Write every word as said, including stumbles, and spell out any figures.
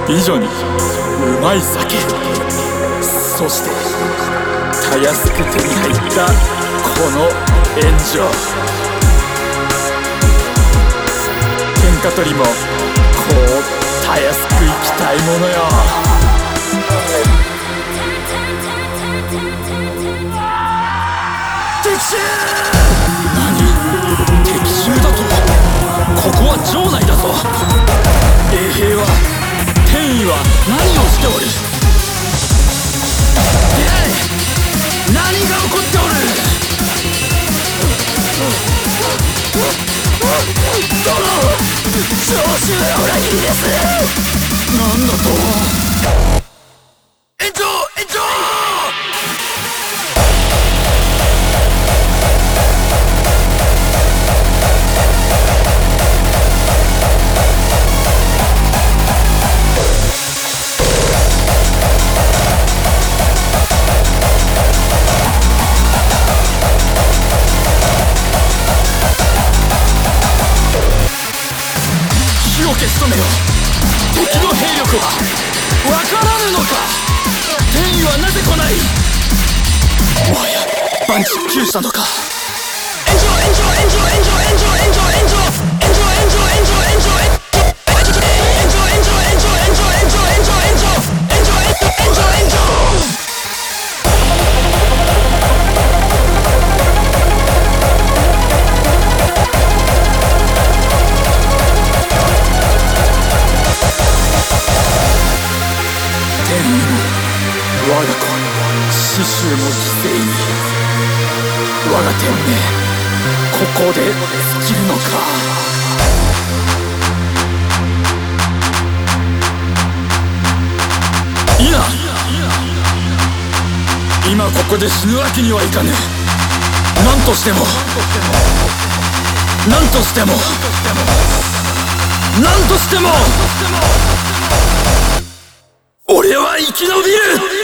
美女にうまい酒、そしてたやすく手に入ったこの炎上。喧嘩取りもこうたやすく生きたいものよ。敵襲！何？敵襲だと？ここは城内だぞ。衛兵は天意は何をしておる？出会え！何が起こっておる？殿！長州の裏切りです。何だと？炎上！炎上！火を消し止めよ。敵の兵力はわからぬのか。天意はなぜ来ない。もはや万事休したのか。炎上炎上炎上炎上炎上炎上炎上炎上炎上炎上炎上炎上我が子、死臭も犠牲に。我が天命、ここで尽きるのか。いや、今ここで死ぬわけにはいかぬ。何としても何としても何としても俺は生き延びる。